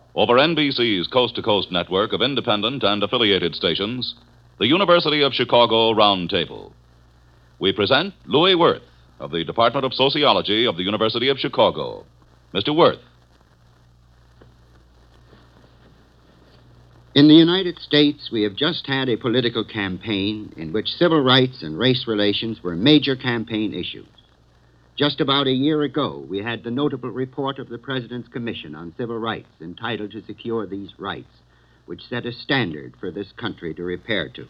Over NBC's coast-to-coast network of independent and affiliated stations, the University of Chicago Roundtable. We present Louis Wirth of the Department of Sociology of the University of Chicago. Mr. Wirth. In the United States, we have just had a political campaign in which civil rights and race relations were major campaign issues. Just about a year ago, we had the notable report of the President's Commission on Civil Rights entitled To Secure These Rights, which set a standard for this country to repair to.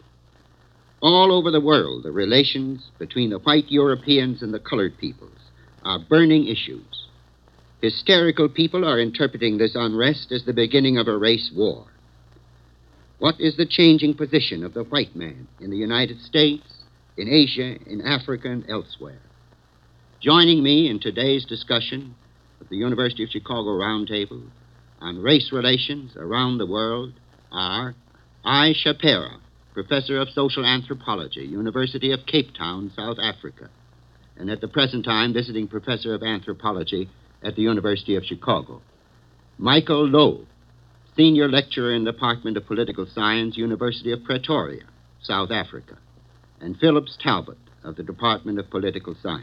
All over the world, the relations between the white Europeans and the colored peoples are burning issues. Hysterical people are interpreting this unrest as the beginning of a race war. What is the changing position of the white man in the United States, in Asia, in Africa, and elsewhere? Joining me in today's discussion of the University of Chicago Roundtable on race relations around the world are I. Shapera, Professor of Social Anthropology, University of Cape Town, South Africa, and at the present time visiting Professor of Anthropology at the University of Chicago. Michael Lowe, Senior Lecturer in the Department of Political Science, University of Pretoria, South Africa, and Phillips Talbot of the Department of Political Science.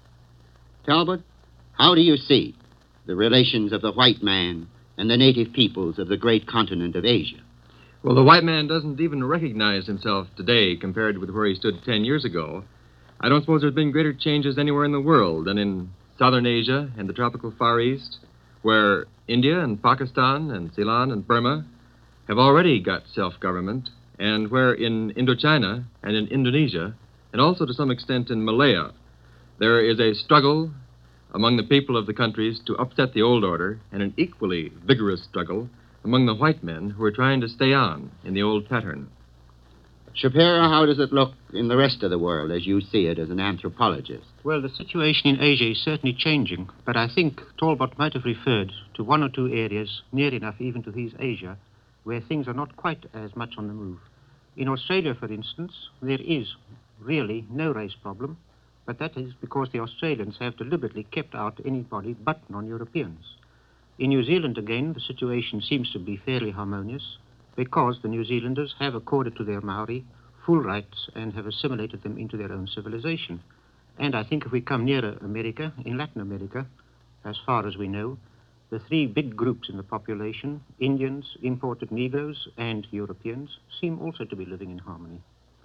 Talbot, how do you see the relations of the white man and the native peoples of the great continent of Asia? Well, the white man doesn't even recognize himself today compared with where he stood 10 years ago. I don't suppose there's been greater changes anywhere in the world than in Southern Asia and the tropical Far East, where India and Pakistan and Ceylon and Burma have already got self-government, and where in Indochina and in Indonesia, and also to some extent in Malaya, there is a struggle among the people of the countries to upset the old order, and an equally vigorous struggle among the white men who are trying to stay on in the old pattern. Shapera, how does it look in the rest of the world as you see it as an anthropologist? Well, the situation in Asia is certainly changing, but I think Talbot might have referred to one or two areas near enough even to his Asia where things are not quite as much on the move. In Australia, for instance, there is really no race problem, but that is because the Australians have deliberately kept out anybody but non-Europeans. In New Zealand, again, the situation seems to be fairly harmonious because the New Zealanders have accorded to their Maori full rights and have assimilated them into their own civilization. And I think if we come nearer America, in Latin America, as far as we know, the three big groups in the population, Indians, imported Negroes, and Europeans, seem also to be living in harmony.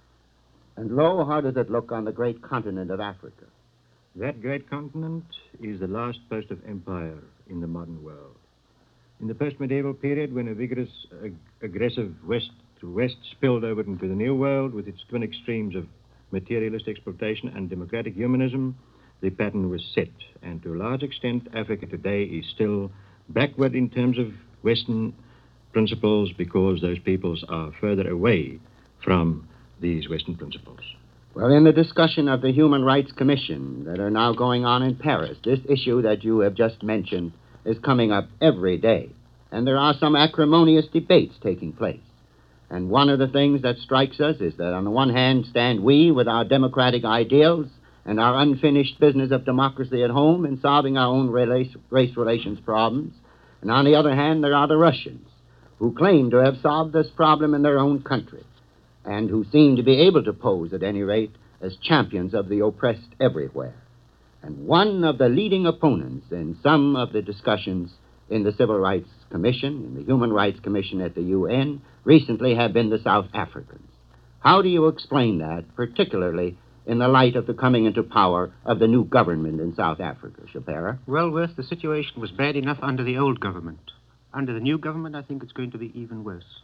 And Lowe, how does it look on the great continent of Africa? That great continent is the last post of empire in the modern world. In the post-medieval period, when a vigorous, aggressive West spilled over into the New World with its twin extremes of materialist exploitation and democratic humanism, the pattern was set. And to a large extent, Africa today is still backward in terms of Western principles because those peoples are further away from these Western principles. Well, in the discussion of the Human Rights Commission that are now going on in Paris, this issue that you have just mentioned is coming up every day. And there are some acrimonious debates taking place. And one of the things that strikes us is that on the one hand stand we with our democratic ideals and our unfinished business of democracy at home in solving our own race relations problems. And on the other hand, there are the Russians who claim to have solved this problem in their own country and who seem to be able to pose, at any rate, as champions of the oppressed everywhere. And one of the leading opponents in some of the discussions in the Civil Rights Commission, in the Human Rights Commission at the UN, recently have been the South Africans. How do you explain that, particularly in the light of the coming into power of the new government in South Africa, Shapera? Well, Wirth, the situation was bad enough under the old government. Under the new government, I think it's going to be even worse.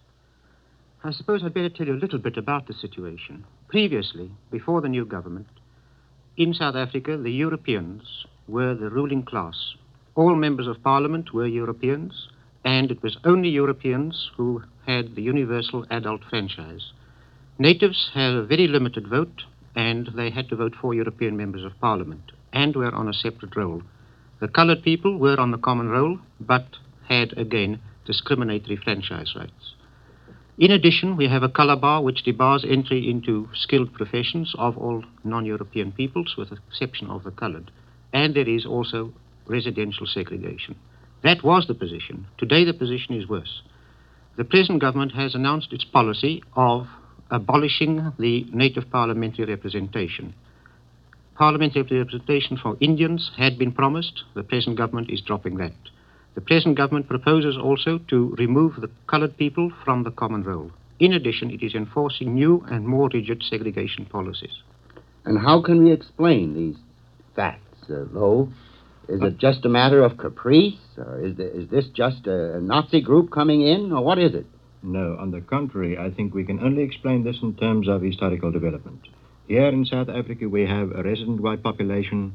I suppose I'd better tell you a little bit about the situation. Previously, before the new government, in South Africa, the Europeans were the ruling class. All members of Parliament were Europeans, and it was only Europeans who had the universal adult franchise. Natives had a very limited vote, and they had to vote for European members of Parliament, and were on a separate roll. The colored people were on the common roll, but had, again, discriminatory franchise rights. In addition, we have a color bar which debars entry into skilled professions of all non-European peoples, with the exception of the colored. And there is also residential segregation. That was the position. Today the position is worse. The present government has announced its policy of abolishing the native parliamentary representation. Parliamentary representation for Indians had been promised. The present government is dropping that. The present government proposes also to remove the colored people from the common roll. In addition, it is enforcing new and more rigid segregation policies. And how can we explain these facts, Lowe? Is it just a matter of caprice? Or is this just a Nazi group coming in? Or what is it? No, on the contrary, I think we can only explain this in terms of historical development. Here in South Africa, we have a resident white population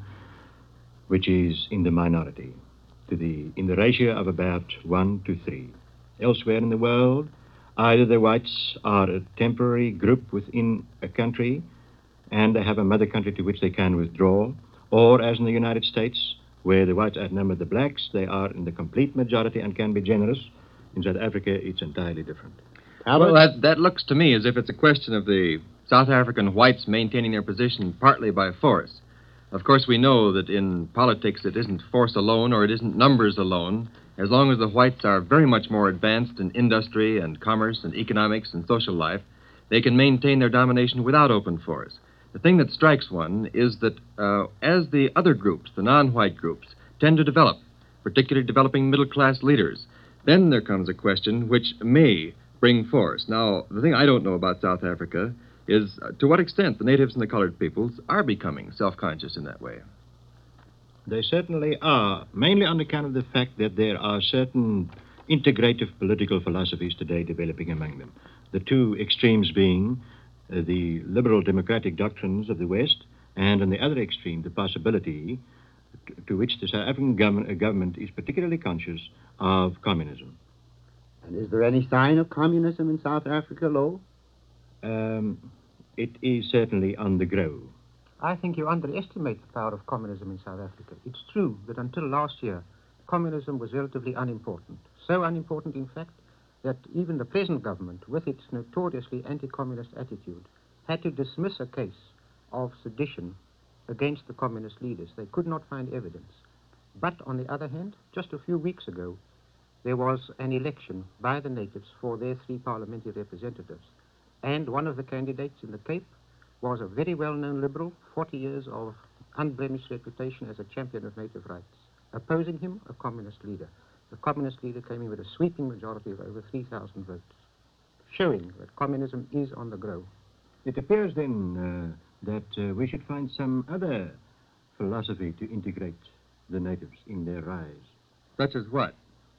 which is in the minority, in the ratio of about 1 to 3. Elsewhere in the world, either the whites are a temporary group within a country and they have a mother country to which they can withdraw, or as in the United States, where the whites outnumber the blacks, they are in the complete majority and can be generous. In South Africa, it's entirely different. Well, that looks to me as if it's a question of the South African whites maintaining their position partly by force. Of course, we know that in politics it isn't force alone or it isn't numbers alone. As long as the whites are very much more advanced in industry and commerce and economics and social life, they can maintain their domination without open force. The thing that strikes one is that as the other groups, the non-white groups, tend to develop, particularly developing middle-class leaders, then there comes a question which may bring force. Now, the thing I don't know about South Africa is to what extent the natives and the colored peoples are becoming self-conscious in that way. They certainly are, mainly on account of the fact that there are certain integrative political philosophies today developing among them. The two extremes being the liberal democratic doctrines of the West, and on the other extreme, the possibility to which the South African government is particularly conscious of communism. And is there any sign of communism in South Africa, Lowe? It is certainly on the grow. I think you underestimate the power of communism in South Africa. It's true that until last year, communism was relatively unimportant. So unimportant, in fact, that even the present government, with its notoriously anti-communist attitude, had to dismiss a case of sedition against the communist leaders. They could not find evidence. But on the other hand, just a few weeks ago, there was an election by the natives for their 3 parliamentary representatives. And one of the candidates in the Cape was a very well-known liberal, 40 years of unblemished reputation as a champion of native rights. Opposing him, a communist leader. The communist leader came in with a sweeping majority of over 3,000 votes, showing that communism is on the grow. It appears then that we should find some other philosophy to integrate the natives in their rise. Such as what?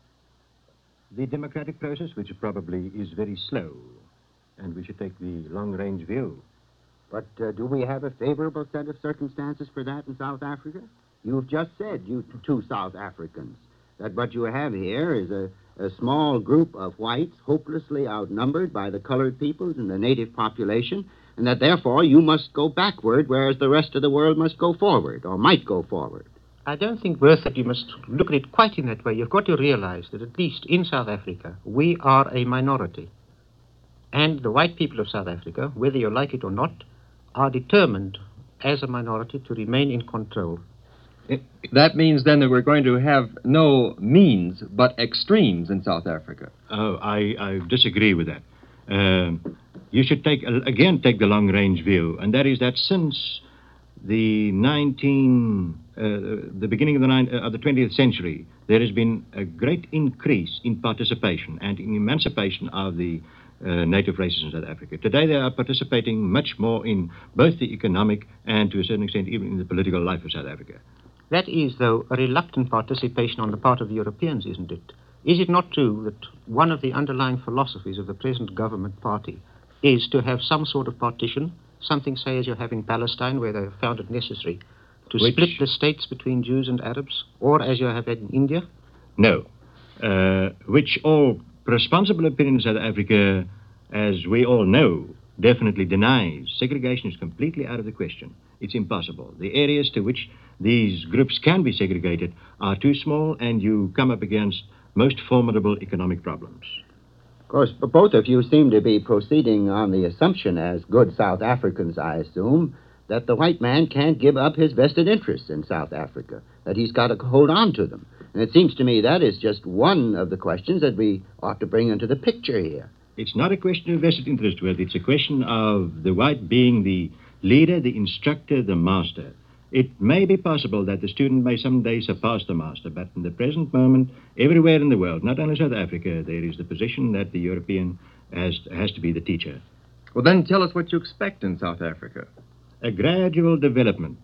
The democratic process, which probably is very slow, and we should take the long-range view. But do we have a favorable set of circumstances for that in South Africa? You've just said, you two South Africans, that what you have here is a small group of whites hopelessly outnumbered by the colored peoples and the native population, and that therefore you must go backward, whereas the rest of the world must go forward, or might go forward. I don't think, Worth, that you must look at it quite in that way. You've got to realize that at least in South Africa, we are a minority. And the white people of South Africa, whether you like it or not, are determined as a minority to remain in control. That means then that we're going to have no means but extremes in South Africa. Oh, I disagree with that. You should take the long-range view, and that is that since the beginning of the 20th century, there has been a great increase in participation and in emancipation of the native races in South Africa. Today they are participating much more in both the economic and, to a certain extent, even in the political life of South Africa. That is, though, a reluctant participation on the part of the Europeans, isn't it? Is it not true that one of the underlying philosophies of the present government party is to have some sort of partition, something, say, as you have in Palestine, where they have found it necessary to split the states between Jews and Arabs, or as you have had in India? No. Which all responsible opinion in South Africa, as we all know, definitely denies. Segregation is completely out of the question. It's impossible. The areas to which these groups can be segregated are too small, and you come up against most formidable economic problems. Of course, both of you seem to be proceeding on the assumption, as good South Africans, I assume, that the white man can't give up his vested interests in South Africa, that he's got to hold on to them. And it seems to me that is just one of the questions that we ought to bring into the picture here. It's not a question of vested interest, Worth. It's a question of the white being the leader, the instructor, the master. It may be possible that the student may someday surpass the master, but in the present moment, everywhere in the world, not only South Africa, there is the position that the European has to be the teacher. Well, then tell us what you expect in South Africa. A gradual development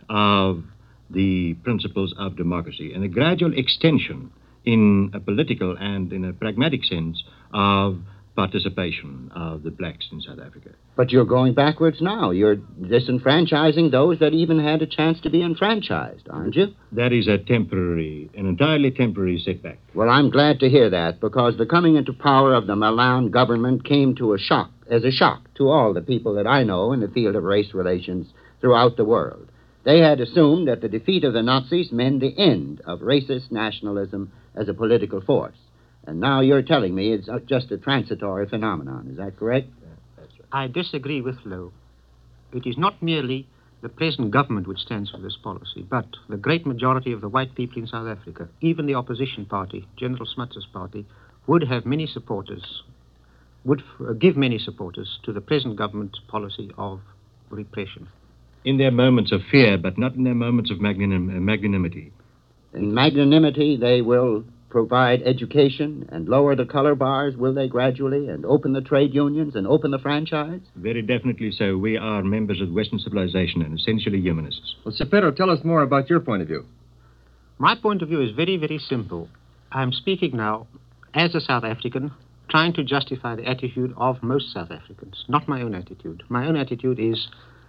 of the principles of democracy and a gradual extension in a political and in a pragmatic sense of participation of the blacks in South Africa. But you're going backwards now. You're disenfranchising those that even had a chance to be enfranchised, aren't you? That is an entirely temporary setback. Well, I'm glad to hear that, because the coming into power of the Malan government came as a shock to all the people that I know in the field of race relations throughout the world. They had assumed that the defeat of the Nazis meant the end of racist nationalism as a political force. And now you're telling me it's just a transitory phenomenon. Is that correct? That's right. I disagree with Lowe. It is not merely the present government which stands for this policy, but the great majority of the white people in South Africa, even the opposition party, General Smuts' party, would have many supporters, would give many supporters to the present government policy of repression. In their moments of fear, but not in their moments of magnanimity. In magnanimity, they will provide education and lower the color bars, will they, gradually, and open the trade unions and open the franchise? Very definitely so. We are members of Western civilization and essentially humanists. Well, Shapiro, tell us more about your point of view. My point of view is very, very simple. I'm speaking now as a South African, trying to justify the attitude of most South Africans, not my own attitude. My own attitude is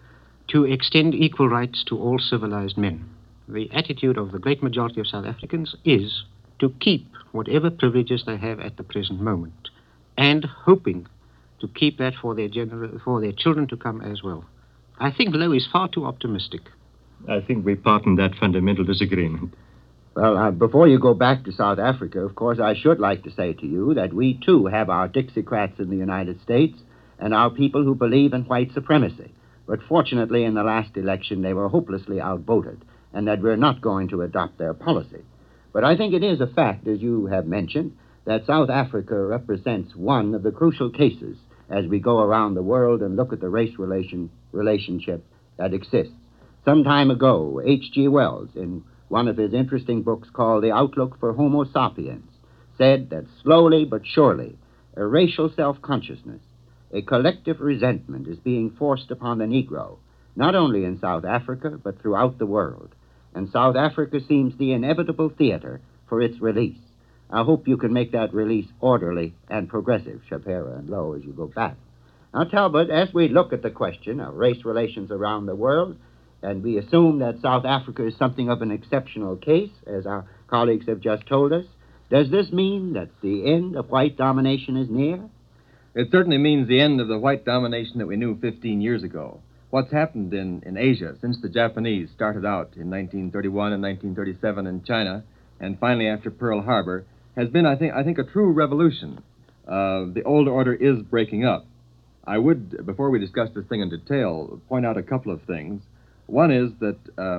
to extend equal rights to all civilized men. The attitude of the great majority of South Africans is to keep whatever privileges they have at the present moment, and hoping to keep that for their children to come as well. I think Lowe is far too optimistic. I think we part in that fundamental disagreement. Well, before you go back to South Africa, of course, I should like to say to you that we, too, have our Dixiecrats in the United States and our people who believe in white supremacy. But fortunately, in the last election, they were hopelessly outvoted, and that we're not going to adopt their policy. But I think it is a fact, as you have mentioned, that South Africa represents one of the crucial cases as we go around the world and look at the race relationship that exists. Some time ago, H.G. Wells, in one of his interesting books called The Outlook for Homo Sapiens, said that slowly but surely, a racial self-consciousness, a collective resentment is being forced upon the Negro, not only in South Africa, but throughout the world. And South Africa seems the inevitable theater for its release. I hope you can make that release orderly and progressive, Shapiro and Lowe, as you go back. Now, Talbot, as we look at the question of race relations around the world, and we assume that South Africa is something of an exceptional case, as our colleagues have just told us, does this mean that the end of white domination is near? It certainly means the end of the white domination that we knew 15 years ago. What's happened in Asia since the Japanese started out in 1931 and 1937 in China, and finally after Pearl Harbor, has been, I think, a true revolution. The old order is breaking up. I would, before we discuss this thing in detail, point out a couple of things. One is that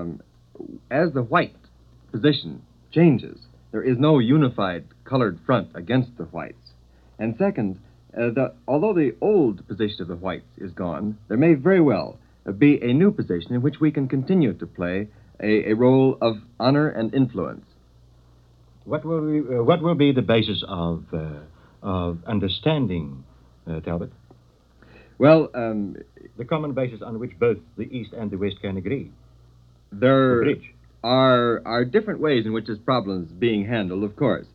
as the white position changes, there is no unified colored front against the whites. And second, although the old position of the whites is gone, there may very well be a new position in which we can continue to play a role of honor and influence. What will be the basis of understanding, Talbot? Well, the common basis on which both the East and the West can agree. There are different ways in which this problem is being handled, of course.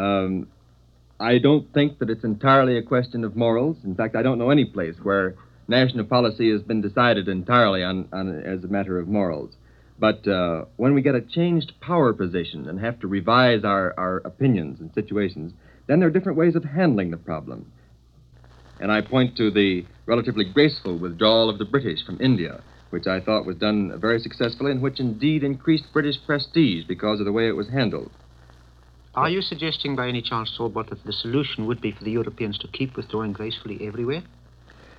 I don't think that it's entirely a question of morals. In fact, I don't know any place where national policy has been decided entirely on as a matter of morals. But when we get a changed power position and have to revise our opinions and situations, then there are different ways of handling the problem. And I point to the relatively graceful withdrawal of the British from India, which I thought was done very successfully and which indeed increased British prestige because of the way it was handled. Are you suggesting by any chance, Talbot, that the solution would be for the Europeans to keep withdrawing gracefully everywhere?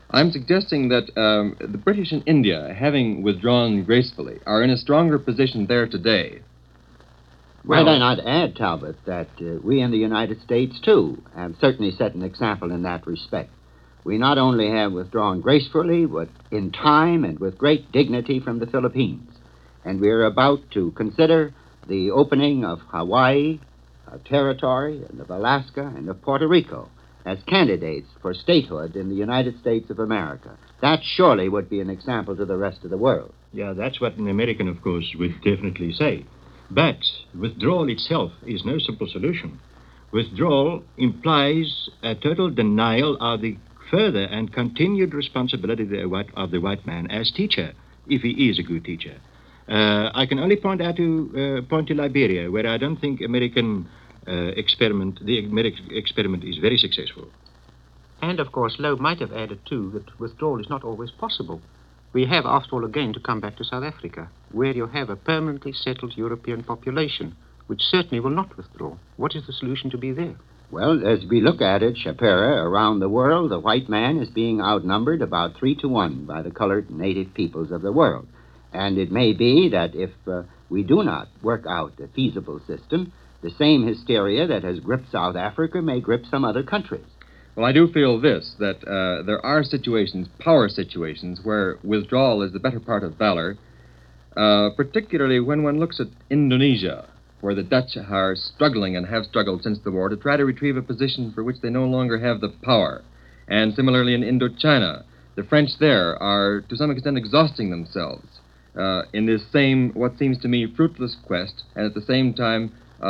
I'm suggesting that the British in India, having withdrawn gracefully, are in a stronger position there today. Might I not add, Talbot, that we in the United States, too, have certainly set an example in that respect. We not only have withdrawn gracefully, but in time and with great dignity from the Philippines. And we're about to consider the opening of Hawaii, of territory, and of Alaska, and of Puerto Rico as candidates for statehood in the United States of America. That surely would be an example to the rest of the world. Yeah, that's what an American, of course, would definitely say. But withdrawal itself is no simple solution. Withdrawal implies a total denial of the further and continued responsibility of the white man as teacher, if he is a good teacher. I can only point to Liberia, where I don't think the American experiment is very successful. And, of course, Loeb might have added, too, that withdrawal is not always possible. We have, after all, again, to come back to South Africa, where you have a permanently settled European population, which certainly will not withdraw. What is the solution to be there? Well, as we look at it, Shapira, around the world, the white man is being outnumbered about 3-1 by the colored native peoples of the world. And it may be that if we do not work out a feasible system, the same hysteria that has gripped South Africa may grip some other countries. Well, I do feel this, that there are situations, power situations, where withdrawal is the better part of valor, particularly when one looks at Indonesia, where the Dutch are struggling and have struggled since the war to try to retrieve a position for which they no longer have the power. And similarly in Indochina, the French there are to some extent exhausting themselves in this same, what seems to me, fruitless quest, and at the same time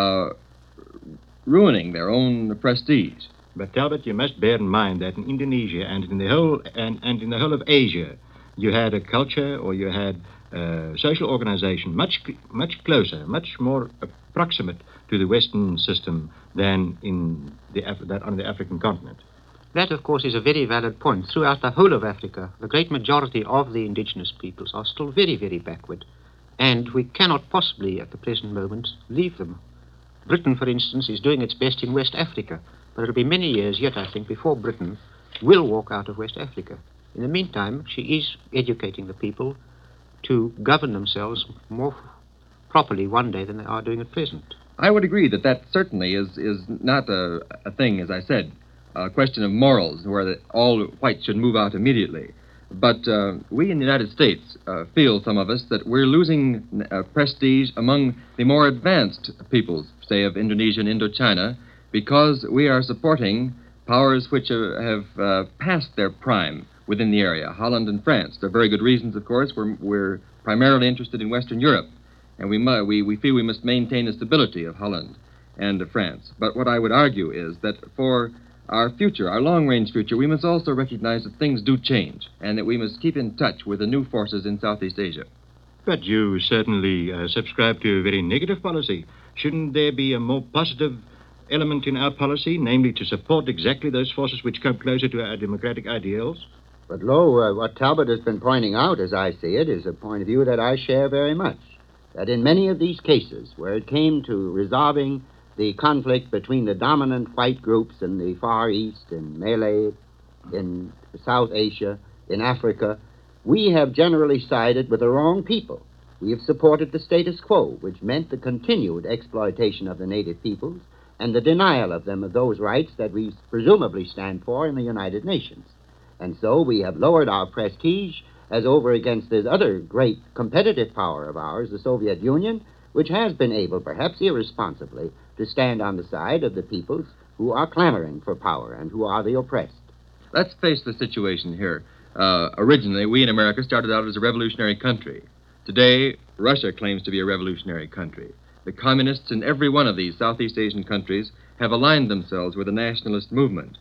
ruining their own prestige. But Talbot, you must bear in mind that in Indonesia and in the whole of Asia, you had a culture or you had a social organization much closer, much more proximate to the Western system than on the African continent. That, of course, is a very valid point. Throughout the whole of Africa, the great majority of the indigenous peoples are still very, very backward, and we cannot possibly, at the present moment, leave them. Britain, for instance, is doing its best in West Africa, but it'll be many years yet, I think, before Britain will walk out of West Africa. In the meantime, she is educating the people to govern themselves more properly one day than they are doing at present. I would agree that certainly is not a thing, as I said, a question of morals, where all whites should move out immediately. But we in the United States feel, some of us, that we're losing prestige among the more advanced peoples, say, of Indonesia and Indochina, because we are supporting powers which have passed their prime within the area, Holland and France. There are very good reasons, of course. We're primarily interested in Western Europe, and we feel we must maintain the stability of Holland and of France. But what I would argue is that for our future, our long-range future, we must also recognize that things do change, and that we must keep in touch with the new forces in Southeast Asia. But you certainly subscribe to a very negative policy. Shouldn't there be a more positive element in our policy, namely to support exactly those forces which come closer to our democratic ideals? But, lo, what Talbot has been pointing out, as I see it, is a point of view that I share very much. That in many of these cases, where it came to resolving the conflict between the dominant white groups in the Far East, in Malay, in South Asia, in Africa, we have generally sided with the wrong people. We have supported the status quo, which meant the continued exploitation of the native peoples and the denial of them of those rights that we presumably stand for in the United Nations. And so we have lowered our prestige as over against this other great competitive power of ours, the Soviet Union, which has been able, perhaps irresponsibly, to stand on the side of the peoples who are clamoring for power and who are the oppressed. Let's face the situation here. Originally, we in America started out as a revolutionary country. Today, Russia claims to be a revolutionary country. The communists in every one of these Southeast Asian countries have aligned themselves with the nationalist movement.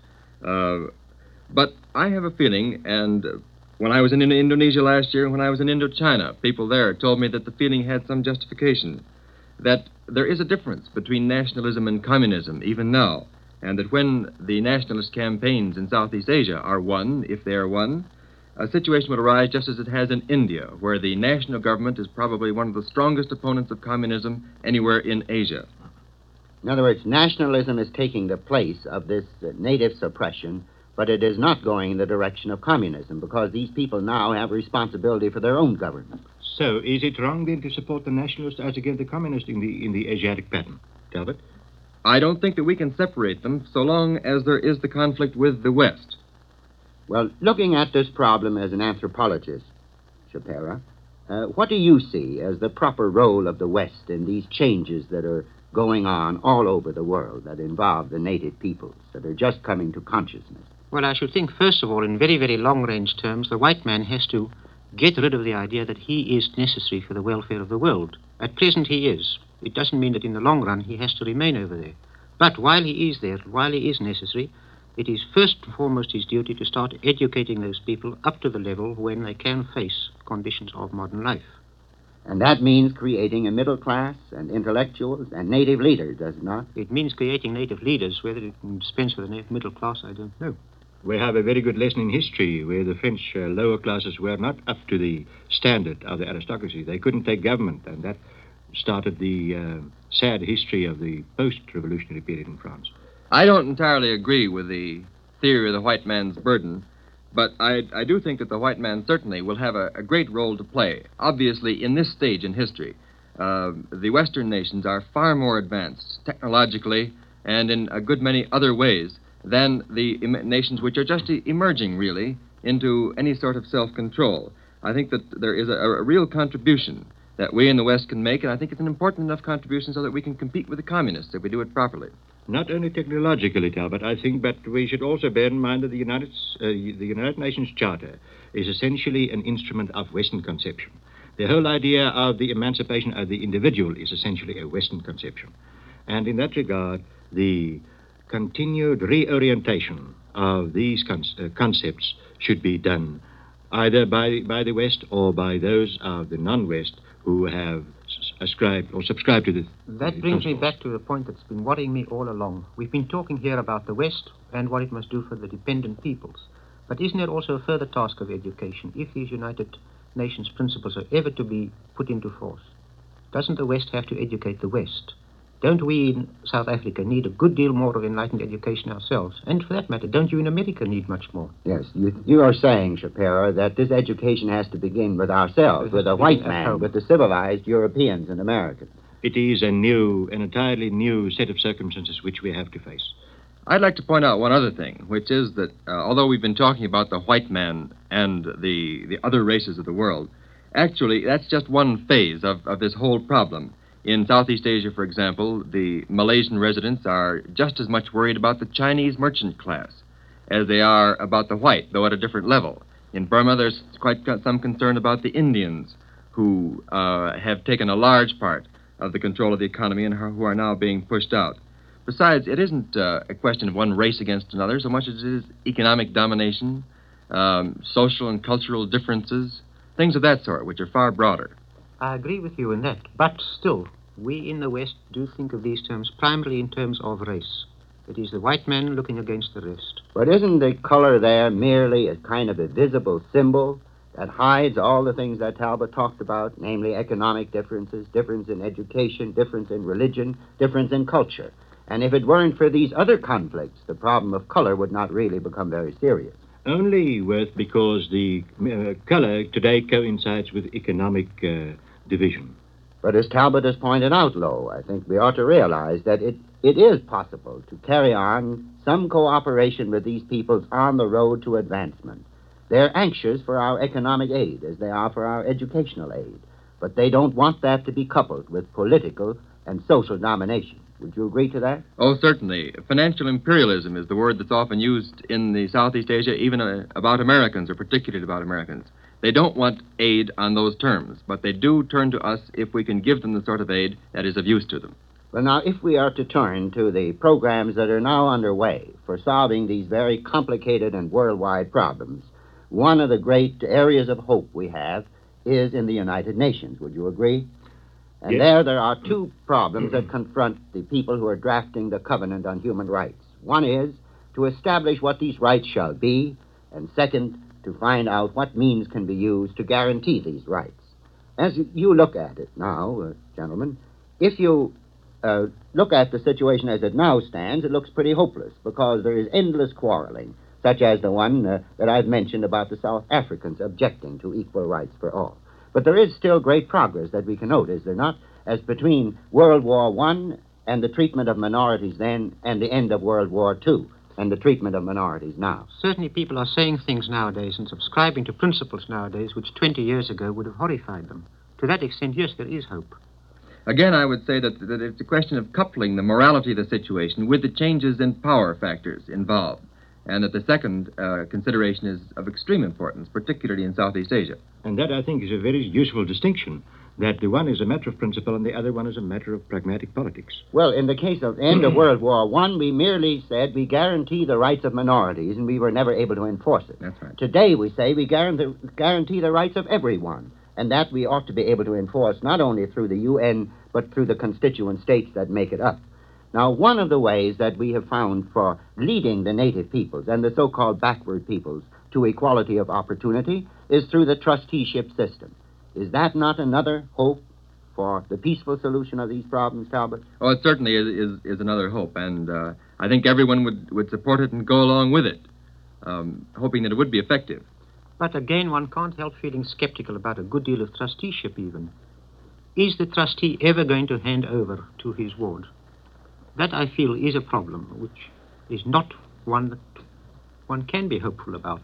But I have a feeling, and when I was in Indonesia last year and when I was in Indochina, people there told me that the feeling had some justification, that there is a difference between nationalism and communism even now, and that when the nationalist campaigns in Southeast Asia are won, if they are won, a situation would arise just as it has in India, where the national government is probably one of the strongest opponents of communism anywhere in Asia. In other words, nationalism is taking the place of this native suppression, But it is not going in the direction of communism because these people now have responsibility for their own government. So, is it wrong then to support the nationalists as against the communists in the Asiatic pattern, Talbot? I don't think that we can separate them so long as there is the conflict with the West. Well, looking at this problem as an anthropologist, Shapira, what do you see as the proper role of the West in these changes that are going on all over the world that involve the native peoples that are just coming to consciousness? Well, I should think, first of all, in very, very long-range terms, the white man has to get rid of the idea that he is necessary for the welfare of the world. At present, he is. It doesn't mean that in the long run he has to remain over there. But while he is there, while he is necessary, it is first and foremost his duty to start educating those people up to the level when they can face conditions of modern life. And that means creating a middle class and intellectuals and native leaders, does it not? It means creating native leaders. Whether it can dispense with the middle class, I don't know. We have a very good lesson in history where the French lower classes were not up to the standard of the aristocracy. They couldn't take government, and that started the sad history of the post-revolutionary period in France. I don't entirely agree with the theory of the white man's burden, but I do think that the white man certainly will have a great role to play. Obviously, in this stage in history, the Western nations are far more advanced technologically and in a good many other ways than the nations which are just emerging, really, into any sort of self-control. I think that there is a real contribution that we in the West can make, and I think it's an important enough contribution so that we can compete with the communists if we do it properly. Not only technologically, Talbot, I think, but we should also bear in mind that the United Nations Charter is essentially an instrument of Western conception. The whole idea of the emancipation of the individual is essentially a Western conception. And in that regard, the continued reorientation of these concepts should be done either by the West or by those of the non-West who have ascribed or subscribed to this. That brings me back to the point that's been worrying me all along. We've been talking here about the West and what it must do for the dependent peoples. But isn't there also a further task of education if these United Nations principles are ever to be put into force? Doesn't the West have to educate the West? Don't we in South Africa need a good deal more of enlightened education ourselves? And for that matter, don't you in America need much more? Yes, you are saying, Shapiro, that this education has to begin with ourselves, with the white man, with the civilized Europeans and Americans. It is an entirely new set of circumstances which we have to face. I'd like to point out one other thing, which is that although we've been talking about the white man and the other races of the world, actually that's just one phase of this whole problem. In Southeast Asia, for example, the Malaysian residents are just as much worried about the Chinese merchant class as they are about the white, though at a different level. In Burma, there's quite some concern about the Indians, who have taken a large part of the control of the economy and who are now being pushed out. Besides, it isn't a question of one race against another so much as it is economic domination, social and cultural differences, things of that sort, which are far broader. I agree with you in that, but still, we in the West do think of these terms primarily in terms of race. It is the white man looking against the rest. But isn't the color there merely a kind of a visible symbol that hides all the things that Talbot talked about, namely economic differences, difference in education, difference in religion, difference in culture? And if it weren't for these other conflicts, the problem of color would not really become very serious. Only because the color today coincides with economic division. But as Talbot has pointed out, Lowe, I think we ought to realize that it is possible to carry on some cooperation with these peoples on the road to advancement. They're anxious for our economic aid as they are for our educational aid, but they don't want that to be coupled with political and social domination. Would you agree to that? Oh, certainly. Financial imperialism is the word that's often used in the Southeast Asia, even about Americans, or particularly about Americans. They don't want aid on those terms, but they do turn to us if we can give them the sort of aid that is of use to them. Well, now, if we are to turn to the programs that are now underway for solving these very complicated and worldwide problems, one of the great areas of hope we have is in the United Nations. Would you agree? And yes. there are two problems that confront the people who are drafting the Covenant on Human Rights. One is to establish what these rights shall be, and second, to find out what means can be used to guarantee these rights. As you look at it now, gentlemen, if you look at the situation as it now stands, it looks pretty hopeless because there is endless quarreling. such as the one that I've mentioned about the South Africans objecting to equal rights for all. But there is still great progress that we can note, is there not, as between World War I and the treatment of minorities then and the end of World War II and the treatment of minorities now. Certainly people are saying things nowadays and subscribing to principles nowadays which 20 years ago would have horrified them. To that extent, yes, there is hope. Again, I would say that it's a question of coupling the morality of the situation with the changes in power factors involved, and that the second consideration is of extreme importance, particularly in Southeast Asia. And that, I think, is a very useful distinction, that the one is a matter of principle and the other one is a matter of pragmatic politics. Well, in the case of the end of World War I, we merely said we guarantee the rights of minorities, and we were never able to enforce it. That's right. Today, we say we guarantee the rights of everyone, and that we ought to be able to enforce not only through the UN, but through the constituent states that make it up. Now, one of the ways that we have found for leading the native peoples and the so-called backward peoples to equality of opportunity is through the trusteeship system. Is that not another hope for the peaceful solution of these problems, Talbot? Oh, it certainly is another hope, and I think everyone would support it and go along with it, hoping that it would be effective. But again, one can't help feeling skeptical about a good deal of trusteeship even. Is the trustee ever going to hand over to his ward? That, I feel, is a problem which is not one that one can be hopeful about.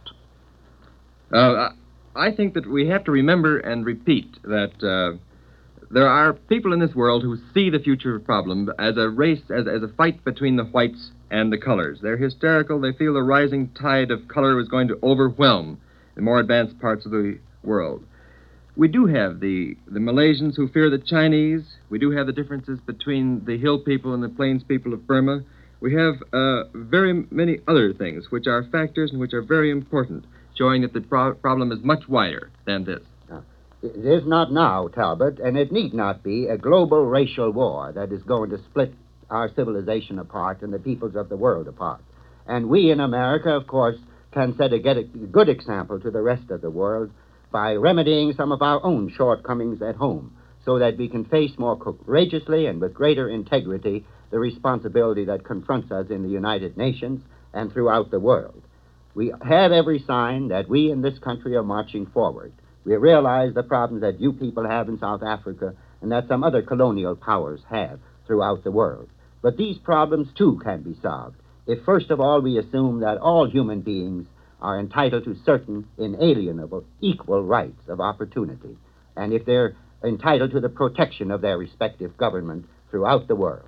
I think that we have to remember and repeat that there are people in this world who see the future problem as a race, as a fight between the whites and the colors. They're hysterical. They feel the rising tide of color is going to overwhelm the more advanced parts of the world. We do have the Malaysians who fear the Chinese. We do have the differences between the hill people and the plains people of Burma. We have very many other things which are factors and which are very important, showing that the problem is much wider than this. It is not now, Talbot, and it need not be a global racial war that is going to split our civilization apart and the peoples of the world apart. And we in America, of course, can set a good example to the rest of the world by remedying some of our own shortcomings at home so that we can face more courageously and with greater integrity the responsibility that confronts us in the United Nations and throughout the world. We have every sign that we in this country are marching forward. We realize the problems that you people have in South Africa and that some other colonial powers have throughout the world. But these problems, too, can be solved if, first of all, we assume that all human beings are entitled to certain inalienable, equal rights of opportunity, and if they're entitled to the protection of their respective government throughout the world.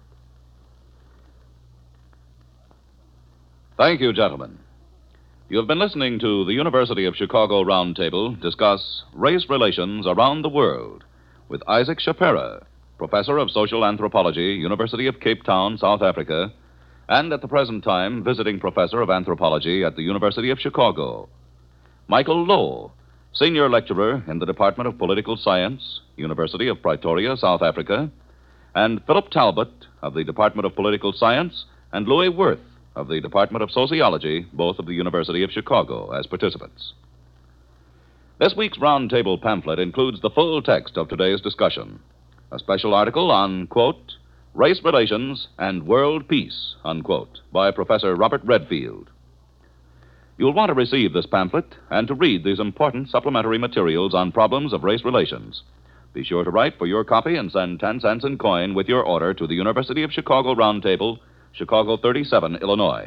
Thank you, gentlemen. You have been listening to the University of Chicago Roundtable discuss race relations around the world with Isaac Shapira, Professor of Social Anthropology, University of Cape Town, South Africa, and at the present time visiting Professor of Anthropology at the University of Chicago. Michael Lowe, Senior Lecturer in the Department of Political Science, University of Pretoria, South Africa, and Philip Talbot of the Department of Political Science, and Louis Wirth of the Department of Sociology, both of the University of Chicago, as participants. This week's roundtable pamphlet includes the full text of today's discussion, a special article on, quote, Race Relations and World Peace, unquote, by Professor Robert Redfield. You'll want to receive this pamphlet and to read these important supplementary materials on problems of race relations. Be sure to write for your copy and send 10 cents in coin with your order to the University of Chicago Roundtable, Chicago 37, Illinois.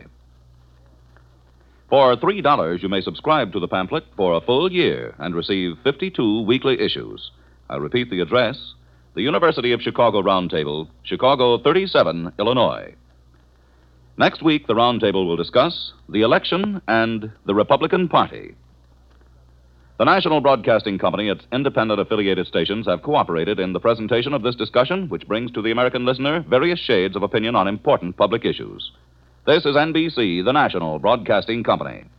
For $3, you may subscribe to the pamphlet for a full year and receive 52 weekly issues. I'll repeat the address: the University of Chicago Roundtable, Chicago 37, Illinois. Next week, the Roundtable will discuss the election and the Republican Party. The National Broadcasting Company, its independent affiliated stations, have cooperated in the presentation of this discussion, which brings to the American listener various shades of opinion on important public issues. This is NBC, the National Broadcasting Company.